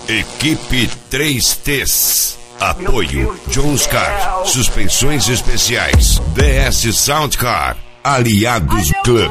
Equipe 3Ts. Apoio Jones Car, suspensões especiais. DS Sound Car, Aliados Club.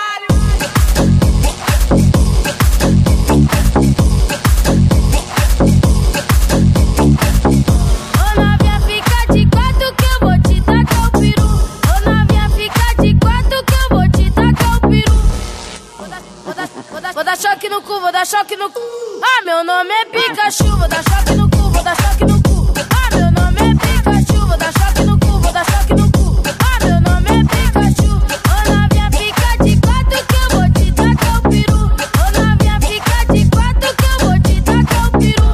Vou dar choque no cu, vou dar choque no cu. Ah, meu nome é Pikachu. Vou dar choque no cu, vou dar choque no cu. Ah, meu nome é Pikachu. Vou dar choque no cu, vou dar choque no cu. Ah, meu nome é Pikachu. Ô novinha, fica de quatro que eu vou te tacar o peru. Ô novinha, fica de quatro que eu vou te tacar o peru.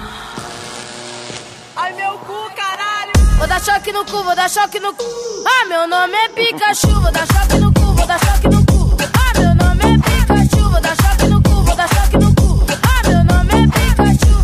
Ai, meu cu, caralho. Vou dar choque no cu, vou dar choque no cu. Ah, meu nome é Pikachu. Vou dar choque no cu, vou dar choque no cu. Ah, meu nome é Pikachu. Vou dar choque no cu, vou dar choque no cu. Ah, meu nome é Pikachu.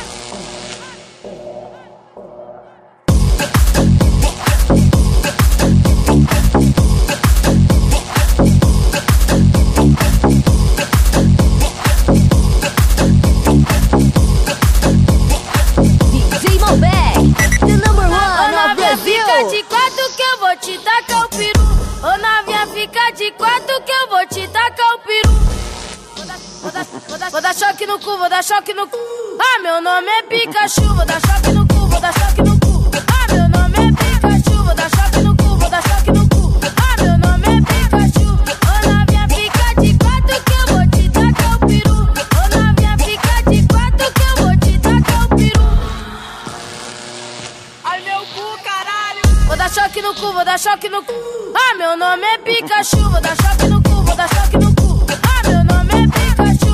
DJ Malbec, the number one of Brazil. Fica de quatro que eu vou te tacar o peru. Ô novinha, fica de quatro que eu vou te tacar o peru. Vou dar choque no cu, vou dar choque no cu. Ah, meu nome é Pikachu. Vou dar choque no cu, vou dar choque no cu. Ah, meu nome é Pikachu. Vou dar choque no cu, vou dar choque no cu. Ah, meu nome é Pikachu. Ô novinha, fica de quatro que eu vou te tacar o peru. Ô novinha, fica de quatro que eu vou te tacar o peru. Ai, meu cu, caralho. Vou dar choque no cu, vou dar choque no cu. Ah, meu nome é Pikachu. Vou dar choque no cu, vou dar choque no cu. Ah, meu nome é Pikachu.